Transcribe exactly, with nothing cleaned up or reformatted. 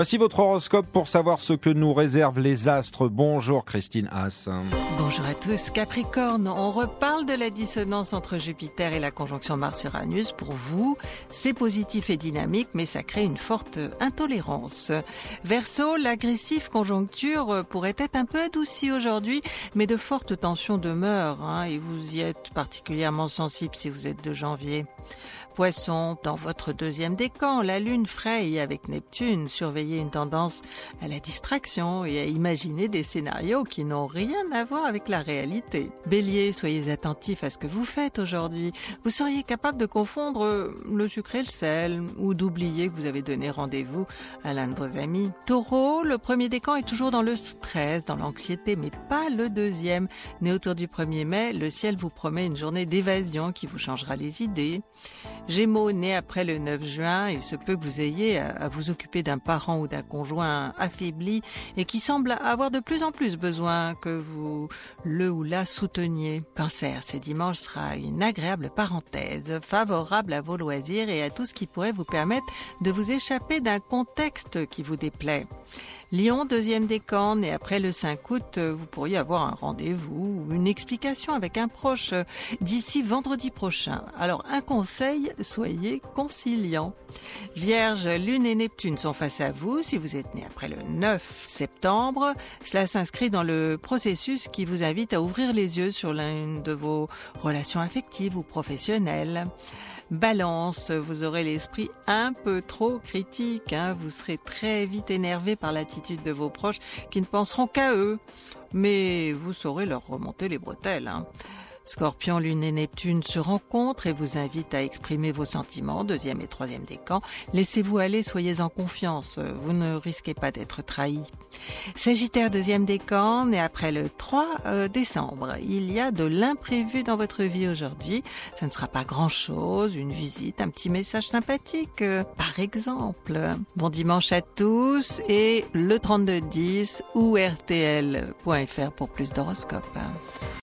Voici votre horoscope pour savoir ce que nous réservent les astres. Bonjour Christine Haas. Bonjour à tous. Capricorne, on reparle de la dissonance entre Jupiter et la conjonction Mars-Uranus. Pour vous, c'est positif et dynamique, mais ça crée une forte intolérance. Verseau, l'agressive conjoncture pourrait être un peu adoucie aujourd'hui, mais de fortes tensions demeurent, hein, et vous y êtes particulièrement sensible si vous êtes de janvier. Poisson, dans votre deuxième décan, la lune fraye avec Neptune. Surveillez une tendance à la distraction et à imaginer des scénarios qui n'ont rien à voir avec la réalité. Bélier, soyez attentif à ce que vous faites aujourd'hui. Vous seriez capable de confondre le sucre et le sel ou d'oublier que vous avez donné rendez-vous à l'un de vos amis. Taureau, le premier décan est toujours dans le stress, dans l'anxiété, mais pas le deuxième. Né autour du premier mai, le ciel vous promet une journée d'évasion qui vous changera les idées. Gémeaux, né après le neuf juin, il se peut que vous ayez à vous occuper d'un parent ou d'un conjoint affaibli et qui semble avoir de plus en plus besoin que vous le ou la souteniez. Cancer, ce dimanche sera une agréable parenthèse, favorable à vos loisirs et à tout ce qui pourrait vous permettre de vous échapper d'un contexte qui vous déplaît. Lion, deuxième décan, et après le cinq août, vous pourriez avoir un rendez-vous ou une explication avec un proche d'ici vendredi prochain. Alors, un conseil, soyez conciliant. Vierge, Lune et Neptune sont face à vous. Si vous êtes né après le neuf septembre, cela s'inscrit dans le processus qui vous invite à ouvrir les yeux sur l'une de vos relations affectives ou professionnelles. Balance, vous aurez l'esprit un peu trop critique, hein. Vous serez très vite énervé par l'attitude de vos proches qui ne penseront qu'à eux, mais vous saurez leur remonter les bretelles, hein. Scorpion, Lune et Neptune se rencontrent et vous invitent à exprimer vos sentiments, deuxième et troisième décan. Laissez-vous aller, soyez en confiance, vous ne risquez pas d'être trahi. Sagittaire, deuxième décan, et après le trois décembre, il y a de l'imprévu dans votre vie aujourd'hui. Ça ne sera pas grand-chose, une visite, un petit message sympathique, euh, par exemple. Bon dimanche à tous et le trente-deux dix ou R T L point F R pour plus d'horoscopes.